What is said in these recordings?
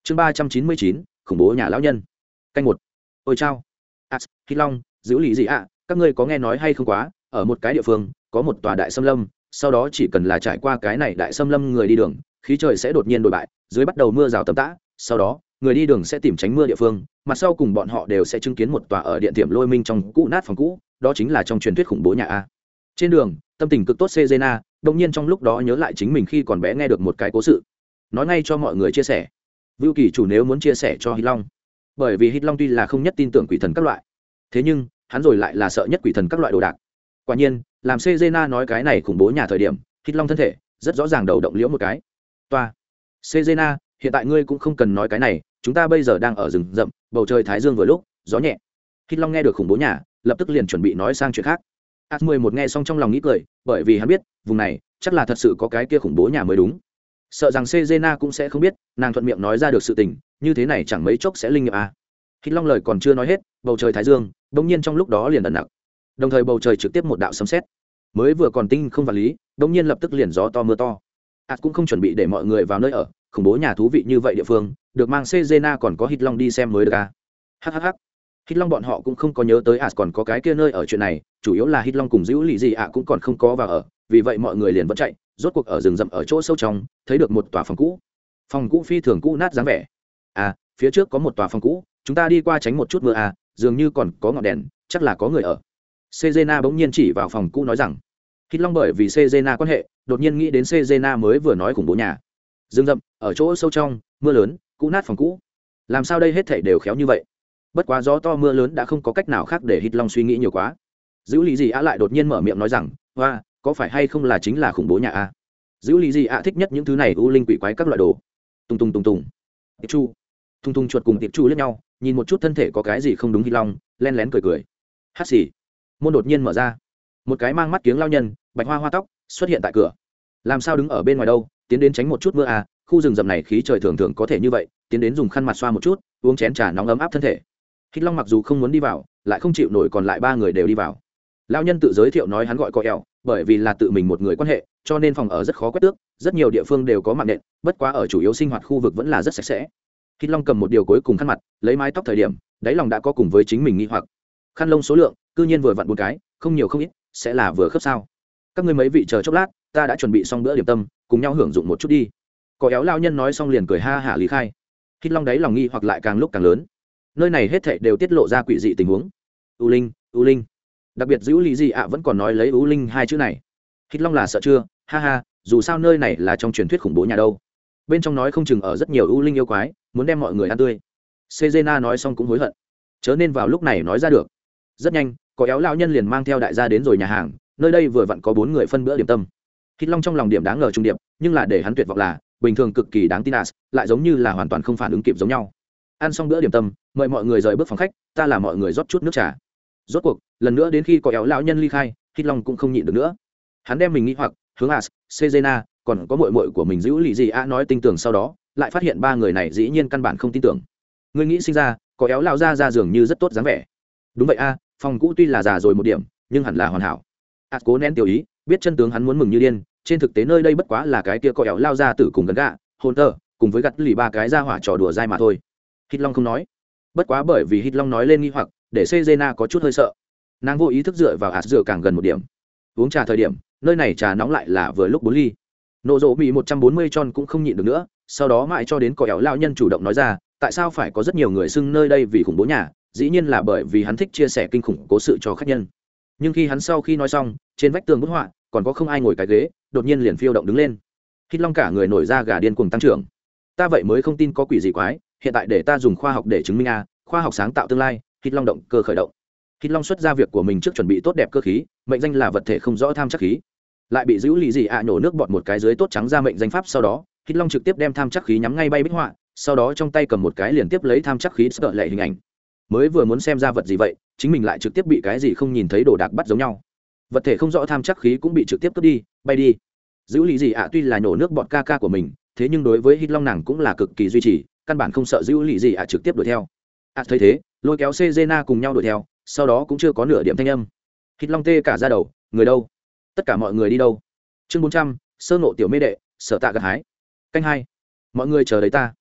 chương 399, khủng bố nhà lão nhân. Canh một. Ôi chao. Hít Long, giữ lý gì ạ? Các ngươi có nghe nói hay không quá? Ở một cái địa phương có một tòa đại xâm lâm, sau đó chỉ cần là trải qua cái này đại xâm lâm người đi đường, khí trời sẽ đột nhiên đổi bại, dưới bắt đầu mưa rào tầm tã, sau đó người đi đường sẽ tìm tránh mưa địa phương, mặt sau cùng bọn họ đều sẽ chứng kiến một tòa ở điện tiệm lôi minh trong cũ nát phòng cũ, đó chính là trong truyền thuyết khủng bố nhà a. Trên đường, tâm tình cực tốt Cezena, đột nhiên trong lúc đó nhớ lại chính mình khi còn bé nghe được một cái cố sự, nói ngay cho mọi người chia sẻ. Vưu Kỳ chủ nếu muốn chia sẻ cho Hít Long, bởi vì Hít Long tuy là không nhất tin tưởng quỷ thần các loại, thế nhưng hắn rồi lại là sợ nhất quỷ thần các loại đồ đạc. Quả nhiên, làm Cezena nói cái này khủng bố nhà thời điểm, Hít Long thân thể rất rõ ràng đầu động liễu một cái. Toa, Cezena, hiện tại ngươi cũng không cần nói cái này, chúng ta bây giờ đang ở rừng rậm, bầu trời thái dương vừa lúc, gió nhẹ. Hít Long nghe được khủng bố nhà, lập tức liền chuẩn bị nói sang chuyện khác. As11 nghe xong trong lòng nghĩ cười, bởi vì hắn biết, vùng này chắc là thật sự có cái kia khủng bố nhà mới đúng. Sợ rằng Cezena cũng sẽ không biết, nàng thuận miệng nói ra được sự tình, như thế này chẳng mấy chốc sẽ linh nghiệm à. Hít Long lời còn chưa nói hết, bầu trời thái dương, bỗng nhiên trong lúc đó liền ẩn nặc. Đồng thời bầu trời trực tiếp một đạo sấm sét. Mới vừa còn tinh không vật lý, bỗng nhiên lập tức liền gió to mưa to. As cũng không chuẩn bị để mọi người vào nơi ở, khủng bố nhà thú vị như vậy địa phương, được mang Cezena còn có Hít Long đi xem mới được à. Hắc. Hít Long bọn họ cũng không có nhớ tới As còn có cái kia nơi ở chuyện này, chủ yếu là Hít Long cùng Dữu Lì gì ạ cũng còn không có vào ở, vì vậy mọi người liền vẫn chạy, rốt cuộc ở rừng rậm ở chỗ sâu trong, thấy được một tòa phòng cũ phi thường cũ nát dáng vẻ. À, phía trước có một tòa phòng cũ, chúng ta đi qua tránh một chút mưa à, dường như còn có ngọn đèn, chắc là có người ở. Cezena bỗng nhiên chỉ vào phòng cũ nói rằng, Hít Long bởi vì Cezena quan hệ, đột nhiên nghĩ đến Cezena mới vừa nói khủng bố nhà. Rừng rậm, ở chỗ sâu trong, mưa lớn, cũ nát phòng cũ. Làm sao đây hết thảy đều khéo như vậy? Bất quá gió to mưa lớn đã không có cách nào khác để Hít Long suy nghĩ nhiều quá. Dữu Lý gì ạ lại đột nhiên mở miệng nói rằng, "Hoa, có phải hay không là chính là khủng bố nhà a?" Dữu Lý gì ạ thích nhất những thứ này u linh quỷ quái các loại đồ. Tung. Tiệp Chu. Tung chuột cùng Tiệp Chu liếc nhau, nhìn một chút thân thể có cái gì không đúng Hít Long, len lén cười. Hát xì. Môn đột nhiên mở ra. Một cái mang mắt kiếng lao nhân, bạch hoa tóc, xuất hiện tại cửa. Làm sao đứng ở bên ngoài đâu, tiến đến tránh một chút mưa à, khu rừng rậm này khí trời thường có thể như vậy, tiến đến dùng khăn mặt xoa một chút, uống chén trà nóng ấm áp thân thể. Hít Long mặc dù không muốn đi vào, lại không chịu nổi còn lại ba người đều đi vào. Lão nhân tự giới thiệu nói hắn gọi Cọ Ẻo, bởi vì là tự mình một người quan hệ, cho nên phòng ở rất khó quét tước, rất nhiều địa phương đều có mạng nện, bất quá ở chủ yếu sinh hoạt khu vực vẫn là rất sạch sẽ. Hít Long cầm một điều cuối cùng khăn mặt, lấy mái tóc thời điểm, đáy lòng đã có cùng với chính mình nghi hoặc. Khăn lông số lượng, cư nhiên vừa vặn 4 cái, không nhiều không ít, sẽ là vừa khớp sao? Các ngươi mấy vị chờ chốc lát, ta đã chuẩn bị xong bữa điểm tâm, cùng nhau hưởng dụng một chút đi. Cọ Ẻo lão nhân nói xong liền cười ha hả lý khai. Hít Long đáy lòng nghi hoặc lại càng lúc càng lớn. Nơi này hết thảy đều tiết lộ ra quỷ dị tình huống. U linh. Đặc biệt Dữu Lý gì ạ vẫn còn nói lấy U linh hai chữ này. Hít Long là sợ chưa? Ha, dù sao nơi này là trong truyền thuyết khủng bố nhà đâu. Bên trong nói không chừng ở rất nhiều U linh yêu quái, muốn đem mọi người ăn tươi. Cezena nói xong cũng hối hận, chớ nên vào lúc này nói ra được. Rất nhanh, Cọ Ẻo lão nhân liền mang theo đại gia đến rồi nhà hàng, nơi đây vừa vặn có 4 người phân bữa điểm tâm. Hít Long trong lòng điểm đáng ngờ trung điểm, nhưng là để hắn tuyệt vọng là, bình thường cực kỳ đáng tin lại giống như là hoàn toàn không phản ứng kịp giống nhau. Ăn xong bữa điểm tâm, mời mọi người rời bước phòng khách, ta là mọi người rót chút nước trà. Rốt cuộc lần nữa đến khi Cọ Ẻo lão nhân ly khai, Hít Long cũng không nhịn được nữa, hắn đem mình nghĩ hoặc hướng Cezena còn có muội của mình Dữu Lì gì a nói tin tưởng, sau đó lại phát hiện ba người này dĩ nhiên căn bản không tin tưởng. Người nghĩ sinh ra Cọ Ẻo lão ra dường như rất tốt dáng vẻ. Đúng vậy a, phòng cũ tuy là già rồi một điểm, nhưng hẳn là hoàn hảo. Cố nén tiểu ý, biết chân tướng hắn muốn mừng như điên, trên thực tế nơi đây bất quá là cái kia Cọ Ẻo lao ra tử cùng gần gạ hồn tơ cùng với gặt lì ba cái ra hỏa trò đùa dai mà thôi. Hít Long không nói, bất quá bởi vì Hít Long nói lên nghi hoặc, để Cezena có chút hơi sợ, nàng vô ý thức dựa vào dựa càng gần một điểm. Uống trà thời điểm, nơi này trà nóng lại là vừa lúc 4 ly. Nộ rộ bị 140 tròn cũng không nhịn được nữa, sau đó mãi cho đến Cọ Ẻo lao nhân chủ động nói ra, tại sao phải có rất nhiều người xưng nơi đây vì khủng bố nhà, dĩ nhiên là bởi vì hắn thích chia sẻ kinh khủng cố sự cho khách nhân. Nhưng khi hắn sau khi nói xong, trên vách tường bức họa còn có không ai ngồi cái ghế, đột nhiên liền phiêu động đứng lên. Hít Long cả người nổi ra gà điên cuồng tăng trưởng. Ta vậy mới không tin có quỷ gì quái, hiện tại để ta dùng khoa học để chứng minh khoa học sáng tạo tương lai. Hít Long động cơ khởi động. Hít Long xuất ra việc của mình trước chuẩn bị tốt đẹp cơ khí, mệnh danh là vật thể không rõ tham chắc khí, lại bị Dữu Lì gì ạ nhổ nước bọt một cái dưới tốt trắng ra mệnh danh pháp. Sau đó Hít Long trực tiếp đem tham chắc khí nhắm ngay bay bích họa, sau đó trong tay cầm một cái liền tiếp lấy tham chắc khí sợ lệ hình ảnh. Mới vừa muốn xem ra vật gì vậy, chính mình lại trực tiếp bị cái gì không nhìn thấy đồ đạc bắt giống nhau. Vật thể không rõ tham chắc khí cũng bị trực tiếp cướp đi, bay đi. Dữu Lì gì ạ tuy là nhổ nước bọt ca của mình, thế nhưng đối với Hít Long nàng cũng là cực kỳ duy trì, căn bản không sợ Dữu Lì gì ạ trực tiếp đuổi theo. Thấy thế, lôi kéo Cezena cùng nhau đuổi theo, sau đó cũng chưa có nửa điểm thanh âm. Hít Long tê cả ra đầu, người đâu? Tất cả mọi người đi đâu? Chương 400, sơ nộ tiểu mê đệ, sở tạ gặt hái. Canh 2. Mọi người chờ đấy ta.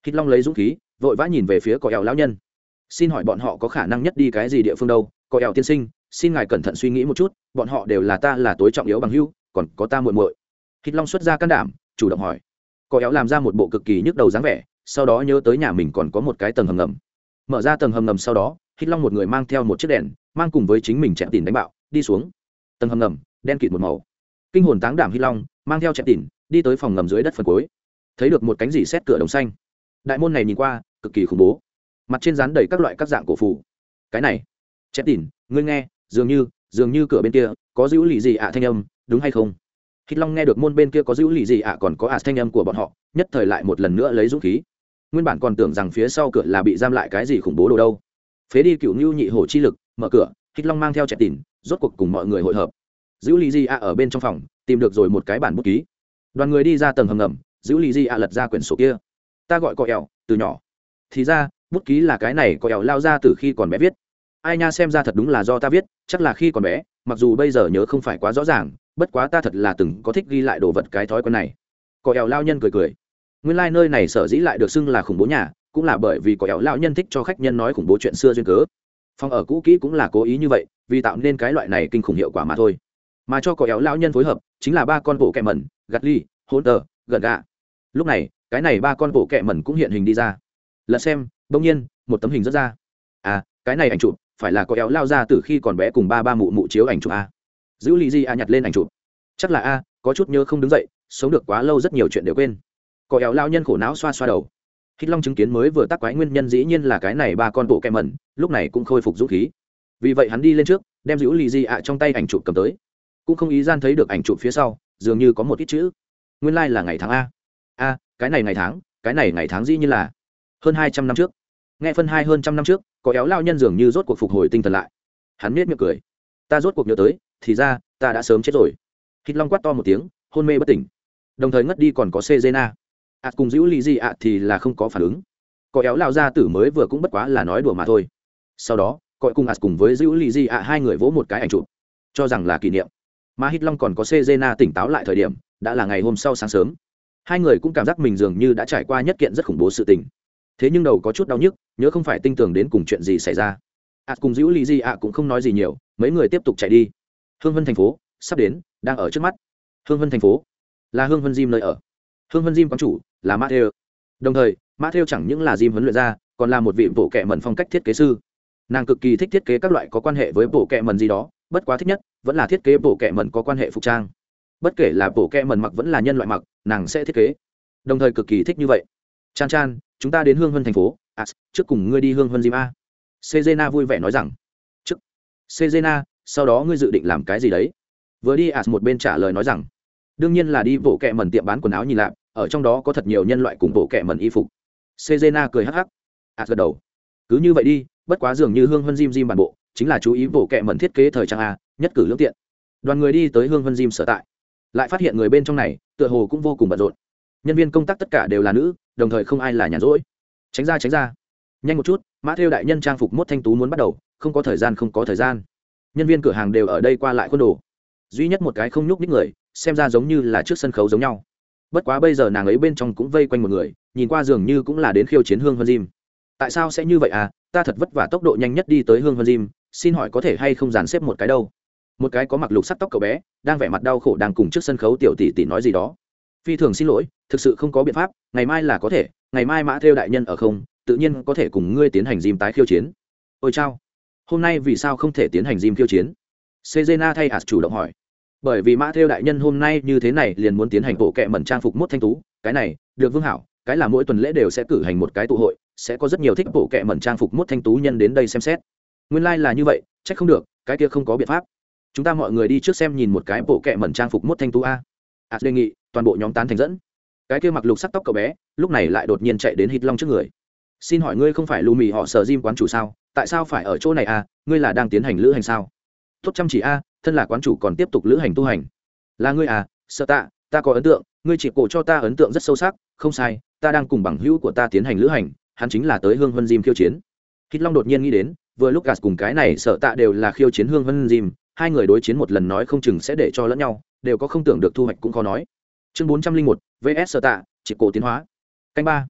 Hít Long lấy dũng khí vội vã nhìn về phía cỏ ẻo lão nhân, xin hỏi bọn họ có khả năng nhất đi cái gì địa phương đâu? Cỏ ẻo tiên sinh, xin ngài cẩn thận suy nghĩ một chút, bọn họ đều là ta là tối trọng yếu bằng hữu, còn có ta muội muội. Hít Long xuất ra can đảm chủ động hỏi. Cỏ ẻo làm ra một bộ cực kỳ nhức đầu dáng vẻ, sau đó nhớ tới nhà mình còn có một cái tầng hầm ngầm. Mở ra tầng hầm ngầm sau đó, Hít Long một người mang theo một chiếc đèn, mang cùng với chính mình chẹt tỉn đánh bạo đi xuống tầng hầm ngầm, đen kịt một màu. Kinh hồn táng đảm Hít Long mang theo chẹt tỉn đi tới phòng ngầm dưới đất phần cuối, thấy được một cánh rỉ sét cửa đồng xanh. Đại môn này nhìn qua cực kỳ khủng bố, mặt trên dán đầy các loại các dạng cổ phù. Cái này chẹt tỉn, ngươi nghe, dường như cửa bên kia có dữ lì gì ạ thanh âm, đúng hay không? Hít Long nghe được môn bên kia có dữ lì gì ạ còn có thanh âm của bọn họ, nhất thời lại một lần nữa lấy dũng khí. Nguyên bản còn tưởng rằng phía sau cửa là bị giam lại cái gì khủng bố đồ đâu. Phế đi cựu nhu nhị hổ chi lực, mở cửa, Hít Long mang theo chẹt tỉn rốt cuộc cùng mọi người hội hợp. Dữ lì gì ạ ở bên trong phòng tìm được rồi một cái bản bút ký. Đoàn người đi ra tầng hầm ngầm, dữ lì gì ạ lật ra quyển sổ kia. Ta gọi cọ ẻo từ nhỏ, thì ra bút ký là cái này cọ ẻo lao ra từ khi còn bé viết. Ai nha, xem ra thật đúng là do ta viết, chắc là khi còn bé, mặc dù bây giờ nhớ không phải quá rõ ràng, bất quá ta thật là từng có thích ghi lại đồ vật cái thói quen này. Cọ ẻo lao nhân cười cười. Nguyên lai nơi này sở dĩ lại được xưng là khủng bố nhà, cũng là bởi vì cọ ẻo lao nhân thích cho khách nhân nói khủng bố chuyện xưa duyên cớ. Phòng ở cũ kỹ cũng là cố ý như vậy, vì tạo nên cái loại này kinh khủng hiệu quả mà thôi. Mà cho cọ ẻo lao nhân phối hợp chính là ba con bộ kẹ mẩn, gạt ly, hôn tờ, gần gạ. Lúc này cái này ba con bộ kẹ mẩn cũng hiện hình đi ra. Lật xem, bỗng nhiên một tấm hình rớt ra. À, cái này ảnh chụp phải là cọ ẻo lao ra từ khi còn bé cùng ba mụ mụ chiếu ảnh chụp a. Dữ lì gì a nhặt lên ảnh chụp, chắc là a, có chút nhớ không đứng dậy, sống được quá lâu rất nhiều chuyện đều quên. Cọ ẻo lao nhân khổ não xoa xoa đầu. Hít Long chứng kiến mới vừa tác quái nguyên nhân dĩ nhiên là cái này ba con bộ kẹ mẩn, lúc này cũng khôi phục dũng khí. Vì vậy hắn đi lên trước, đem dữ lì gì ạ trong tay ảnh chụp cầm tới, cũng không ý gian thấy được ảnh chụp phía sau dường như có một ít chữ. Nguyên lai là ngày tháng a. Cái này ngày tháng dĩ nhiên là hơn 200 năm trước. Nghe phân hai hơn trăm năm trước, có éo lao nhân dường như rốt cuộc phục hồi tinh thần lại. Hắn miết miệng cười. Ta rốt cuộc nhớ tới, thì ra ta đã sớm chết rồi. Hít Long quát to một tiếng, hôn mê bất tỉnh. Đồng thời ngất đi còn có Cezena. Cùng dữ lì gì ạ thì là không có phản ứng. Có éo lao ra tử mới vừa cũng bất quá là nói đùa mà thôi. Sau đó cọi cùng với dữ lì gì ạ hai người vỗ một cái ảnh chụp, cho rằng là kỷ niệm. Mà Hít Long còn có Cezena tỉnh táo lại thời điểm đã là ngày hôm sau sáng sớm. Hai người cũng cảm giác mình dường như đã trải qua nhất kiện rất khủng bố sự tình. Thế nhưng đầu có chút đau nhức, nhớ không phải tinh tường đến cùng chuyện gì xảy ra. Cùng dữ lì gì ạ cũng không nói gì nhiều, mấy người tiếp tục chạy đi. Hương Vân thành phố sắp đến, đang ở trước mắt. Hương Vân thành phố là Hương Vân Jim nơi ở. Hương Vân Jim quán chủ là Matthew. Đồng thời Matthew chẳng những là Jim huấn luyện ra, còn là một vị bộ kệ mẩn phong cách thiết kế sư. Nàng cực kỳ thích thiết kế các loại có quan hệ với bộ kệ mẩn gì đó, bất quá thích nhất vẫn là thiết kế bộ kệ mẩn có quan hệ phục trang. Bất kể là bộ kệ mẩn mặc vẫn là nhân loại mặc, nàng sẽ thiết kế. Đồng thời cực kỳ thích như vậy. Chan Chan, chúng ta đến Hương Vân thành phố. Trước cùng ngươi đi Hương Vân Jim a. Cezena vui vẻ nói rằng. Trước. Cezena, sau đó ngươi dự định làm cái gì đấy? Vừa đi một bên trả lời nói rằng. Đương nhiên là đi bộ kệ mẩn tiệm bán quần áo nhìn lại, ở trong đó có thật nhiều nhân loại cùng bộ kệ mẩn y phục. Cezena cười hắc hắc. Gật đầu. Cứ như vậy đi, bất quá dường như Hương Vân Jim bản bộ chính là chú ý bộ kệ mẩn thiết kế thời trang a, nhất cử lưỡng tiện. Đoàn người đi tới Hương Vân Jim sở tại, lại phát hiện người bên trong này tựa hồ cũng vô cùng bận rộn. Nhân viên công tác tất cả đều là nữ, đồng thời không ai là nhàn rỗi. Tránh ra, nhanh một chút, Mã Thêu đại nhân trang phục mốt thanh tú muốn bắt đầu, không có thời gian. Nhân viên cửa hàng đều ở đây qua lại khuôn đồ, duy nhất một cái không nhúc nhích người, xem ra giống như là trước sân khấu giống nhau. Bất quá bây giờ nàng ấy bên trong cũng vây quanh một người, nhìn qua dường như cũng là đến khiêu chiến Hương Vân Jim. Tại sao sẽ như vậy à? Ta thật vất vả tốc độ nhanh nhất đi tới Hương Vân Jim, xin hỏi có thể hay không dàn xếp một cái đâu? Một cái có mặc lục sắc tóc cậu bé, đang vẻ mặt đau khổ đang cùng trước sân khấu tiểu tỷ tỷ nói gì đó. Phi thường xin lỗi, thực sự không có biện pháp, ngày mai là có thể, ngày mai Mã Thêu đại nhân ở không, tự nhiên có thể cùng ngươi tiến hành Jim tái khiêu chiến. Ôi chao, hôm nay vì sao không thể tiến hành Jim khiêu chiến? Cezena thay chủ động hỏi. Bởi vì Mã Thêu đại nhân hôm nay như thế này liền muốn tiến hành bộ kệ mẩn trang phục mốt thanh tú, cái này được Vương Hảo, cái là mỗi tuần lễ đều sẽ cử hành một cái tụ hội, sẽ có rất nhiều thích bộ kệ mẩn trang phục mốt thanh tú nhân đến đây xem xét. Nguyên lai là như vậy, chắc không được, cái kia không có biện pháp. Chúng ta mọi người đi trước xem nhìn một cái bộ kệ mẩn trang phục mốt thanh tú a. Đề nghị, toàn bộ nhóm tán thành dẫn. Cái kia mặc lục sắc tóc cậu bé, lúc này lại đột nhiên chạy đến Hít Long trước người. Xin hỏi ngươi không phải Lù Mì họ Sở Jim quán chủ sao? Tại sao phải ở chỗ này a? Ngươi là đang tiến hành lữ hành sao? Tốt chăm chỉ a, thân là quán chủ còn tiếp tục lữ hành tu hành. Là ngươi à? Sợ tạ, ta có ấn tượng, ngươi chỉ cổ cho ta ấn tượng rất sâu sắc, không sai, ta đang cùng bằng hữu của ta tiến hành lữ hành, hắn chính là tới Hương Vân Jim khiêu chiến. Hít Long đột nhiên nghĩ đến, vừa lúc Gas cùng cái này Sợ tạ đều là khiêu chiến Hương Vân Jim, hai người đối chiến một lần nói không chừng sẽ để cho lẫn nhau, đều có không tưởng được thu hoạch cũng khó nói. Chương 401, VS Sợ tạ, chỉ cổ tiến hóa. Canh 3.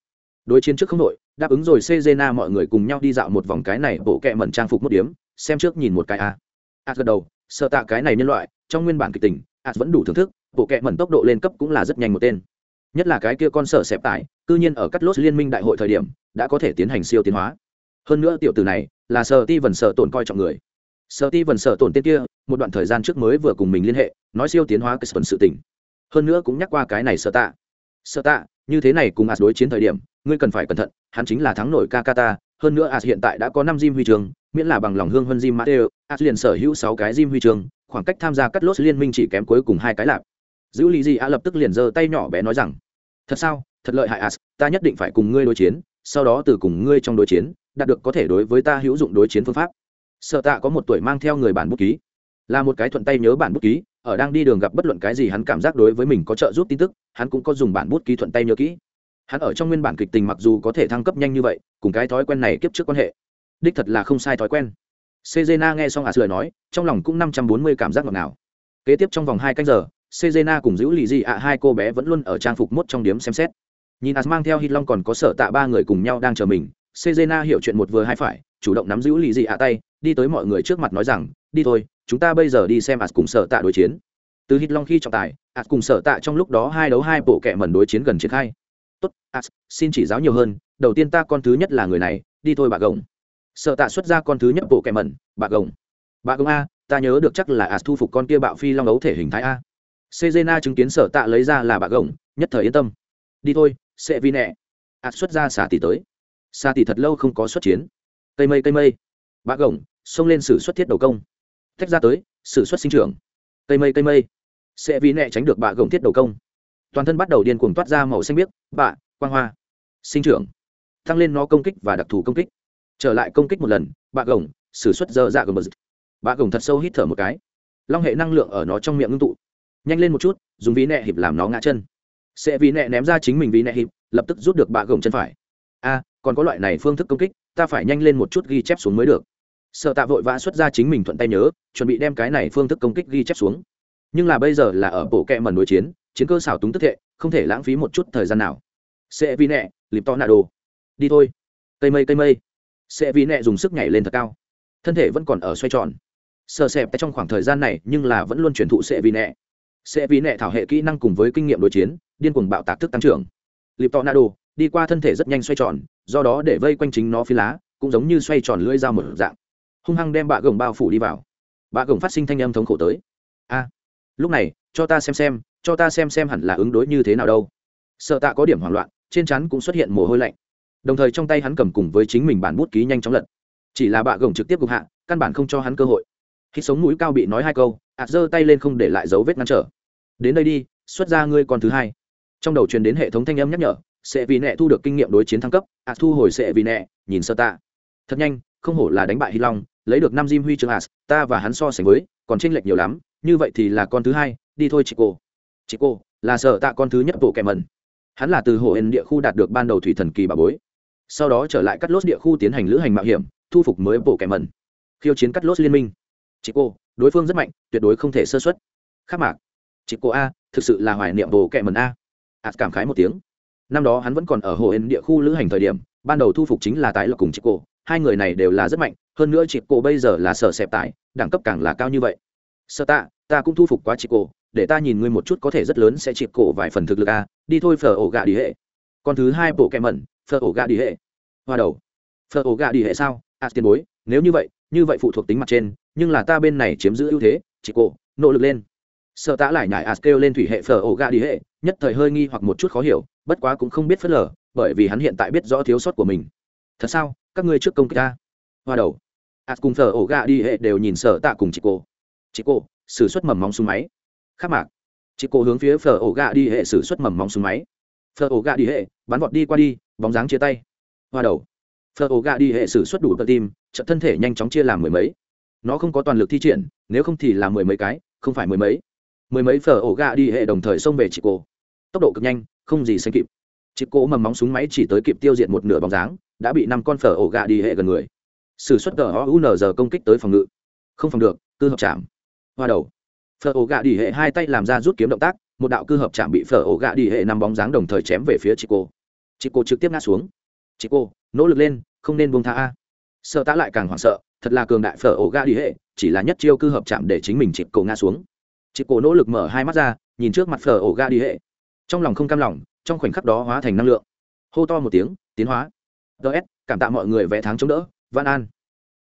đối chiến trước không đội đáp ứng rồi Cezena mọi người cùng nhau đi dạo một vòng cái này bộ kẹ mẩn trang phục một điểm xem trước nhìn một cái a gật đầu sợ tạ cái này nhân loại trong nguyên bản kịch tình vẫn đủ thưởng thức bộ kẹ mẩn tốc độ lên cấp cũng là rất nhanh một tên nhất là cái kia con sở xẹp tải cư nhiên ở cắt lốt liên minh đại hội thời điểm đã có thể tiến hành siêu tiến hóa hơn nữa tiểu tử này là sở ti vần sở tổn coi trọng người sở ti vần sở tổn tên kia một đoạn thời gian trước mới vừa cùng mình liên hệ nói siêu tiến hóa cái sự tình hơn nữa cũng nhắc qua cái này sợ tạ như thế này cùng đối chiến thời điểm ngươi cần phải cẩn thận hắn chính là thắng nổi Kakata hơn nữa hiện tại đã có 5 gym huy chương miễn là bằng lòng hương hơn gym Mateo liền sở hữu 6 cái gym huy chương khoảng cách tham gia cắt lốt liên minh chỉ kém cuối cùng 2 cái lạp giữ lý gì lập tức liền giơ tay nhỏ bé nói rằng thật sao thật lợi hại ta nhất định phải cùng ngươi đối chiến sau đó từ cùng ngươi trong đối chiến đạt được có thể đối với ta hữu dụng đối chiến phương pháp sợ tạ có 1 tuổi mang theo người bản bút ký là một cái thuận tay nhớ bản bút ký ở đang đi đường gặp bất luận cái gì hắn cảm giác đối với mình có trợ giúp tin tức hắn cũng có dùng bản bút ký thuận tay nhớ kỹ hắn ở trong nguyên bản kịch tình mặc dù có thể thăng cấp nhanh như vậy cùng cái thói quen này kiếp trước quan hệ đích thật là không sai thói quen Cezena nghe xong lời nói trong lòng cũng 540 cảm giác ngọt ngào kế tiếp trong vòng 2 canh giờ Cezena cùng giữ lì gì hai cô bé vẫn luôn ở trang phục mốt trong điếm xem xét nhìn mang theo Hít Long còn có sở tạ 3 người cùng nhau đang chờ mình Cezena hiểu chuyện một vừa hai phải chủ động nắm giữ lì gì tay đi tới mọi người trước mặt nói rằng đi thôi chúng ta bây giờ đi xem cùng sở tạ đối chiến từ Hít Long khi trọng tài cùng sở tạ trong lúc đó 2 đấu 2 bộ kẹ mẩn đối chiến gần triển khai tốt xin chỉ giáo nhiều hơn đầu tiên ta con thứ nhất là người này đi thôi bà gồng sở tạ xuất ra con thứ nhất bộ kẹ mẩn bà gồng a ta nhớ được chắc là thu phục con kia bạo phi long ấu thể hình thái a Cezena chứng kiến sở tạ lấy ra là bà gồng nhất thời yên tâm đi thôi sẽ vi nẹ xuất ra xả tỷ tới xả tỷ thật lâu không có xuất chiến cây mây bà gồng xông lên sử xuất thiết đầu công tách ra tới sử xuất sinh trưởng cây mây sẽ vi nẹ tránh được bà gồng thiết đầu công toàn thân bắt đầu điên cuồng toát ra màu xanh biếc bạ quang hoa sinh trưởng tăng lên nó công kích và đặc thù công kích trở lại công kích một lần bà gồng sử xuất dơ dạ gồng bà gồng thật sâu hít thở một cái long hệ năng lượng ở nó trong miệng ngưng tụ nhanh lên một chút dùng ví nẹ hiệp làm nó ngã chân sẽ ví nẹ ném ra chính mình ví nẹ hiệp lập tức rút được bà gồng chân phải còn có loại này phương thức công kích ta phải nhanh lên một chút ghi chép xuống mới được sợ tạ vội vã xuất ra chính mình thuận tay nhớ chuẩn bị đem cái này phương thức công kích ghi chép xuống nhưng là bây giờ là ở bộ kẹ mẩn đối chiến chiến cơ xảo túng tức thệ không thể lãng phí một chút thời gian nào sẽ ví nẹ lịp to nạ đồ đi thôi cây mây sẽ ví nẹ dùng sức nhảy lên thật cao thân thể vẫn còn ở xoay tròn sợ xẹp trong khoảng thời gian này nhưng là vẫn luôn truyền thụ sẽ ví nẹ thảo hệ kỹ năng cùng với kinh nghiệm đối chiến điên cuồng bạo tạc thức tăng trưởng lịp to nạ đồ đi qua thân thể rất nhanh xoay tròn do đó để vây quanh chính nó phi lá cũng giống như xoay tròn lưỡi dao một dạng hung hăng đem bạ gồng bao phủ đi vào bạ gồng phát sinh thanh âm thống khổ tới lúc này cho ta xem hẳn là ứng đối như thế nào đâu sợ tạ có điểm hoảng loạn trên trán cũng xuất hiện mồ hôi lạnh đồng thời trong tay hắn cầm cùng với chính mình bản bút ký nhanh chóng lật chỉ là bạ gồng trực tiếp gục hạ căn bản không cho hắn cơ hội khi sống mũi cao bị nói 2 câu giơ tay lên không để lại dấu vết ngăn trở đến đây đi xuất ra ngươi con thứ 2 trong đầu truyền đến hệ thống thanh âm nhắc nhở sẽ vì nẹ thu được kinh nghiệm đối chiến thăng cấp thu hồi sẽ vì nẹ nhìn sợ tạ thật nhanh không hổ là đánh bại Hít Long lấy được 5 gym huy chương ta và hắn so sánh với còn chênh lệch nhiều lắm như vậy thì là con thứ 2 đi thôi chị cô là sợ tạ con thứ nhất bộ kẹ mẩn hắn là từ hồ ên địa khu đạt được ban đầu thủy thần kỳ bà bối sau đó trở lại cắt lốt địa khu tiến hành lữ hành mạo hiểm thu phục mới bộ kẹ mẩn khiêu chiến cắt lốt liên minh chị cô đối phương rất mạnh tuyệt đối không thể sơ xuất khắc mạc chị cô a thực sự là hoài niệm bộ kẹ mẩn cảm khái một tiếng năm đó hắn vẫn còn ở hồ ên địa khu lữ hành thời điểm ban đầu thu phục chính là tái lộc cùng chị cô 2 người này đều là rất mạnh hơn nữa chị cô bây giờ là sở xẹp tải đẳng cấp càng là cao như vậy sợ tạ ta cũng thu phục quá chị cô để ta nhìn ngươi một chút có thể rất lớn sẽ chịp cổ vài phần thực lực đi thôi phở ổ gà đi hệ con thứ 2 bộ kẹ mẩn phở ổ gà đi hệ hoa đầu phở ổ gà đi hệ sao tiền bối nếu như vậy phụ thuộc tính mặt trên nhưng là ta bên này chiếm giữ ưu thế chị cô nỗ lực lên sợ tạ lại nhải kêu lên thủy hệ phở ổ gà đi hệ nhất thời hơi nghi hoặc một chút khó hiểu bất quá cũng không biết phớt lờ bởi vì hắn hiện tại biết rõ thiếu sót của mình thật sao các ngươi trước công kích ta hoa đầu cùng phở ổ gà đi hệ đều nhìn sợ tạ cùng chị cô sử xuất mầm móng súng máy khắc mạc chị cô hướng phía phở ổ gà đi hệ sử xuất mầm móng súng máy phở ổ gà đi hệ bắn vọt đi qua đi bóng dáng chia tay hoa đầu phở ổ gà đi hệ sử xuất đủ cơ tim trận thân thể nhanh chóng chia làm 10 mấy nó không có toàn lực thi triển nếu không thì là 10 mấy cái không phải 10 mấy phở ổ gà đi hệ đồng thời xông về chị cô tốc độ cực nhanh không gì sánh kịp chị cô mầm móng súng máy chỉ tới kịp tiêu diệt một nửa bóng dáng đã bị 5 con phở ổ gà đi hệ gần người sử xuất GOUNZ công kích tới phòng ngự không phòng được cư hợp chạm hoa đầu phở ổ gà đi hệ 2 tay làm ra rút kiếm động tác một đạo cư hợp chạm bị phở ổ gà đi hệ 5 bóng dáng đồng thời chém về phía chị chị cô trực tiếp ngã xuống. Chị cô nỗ lực lên, không nên buông tha a. Sợ tá lại càng hoảng sợ, thật là cường đại phở ổ ga đi hệ, chỉ là nhất chiêu cư hợp chạm để chính mình chị cô ngã xuống. Chị cô nỗ lực mở hai mắt ra, nhìn trước mặt phở ổ ga đi hệ, trong lòng không cam lòng, trong khoảnh khắc đó hóa thành năng lượng, hô to một tiếng, tiến hóa. ts, cảm tạ mọi người vẽ tháng chống đỡ. Van An.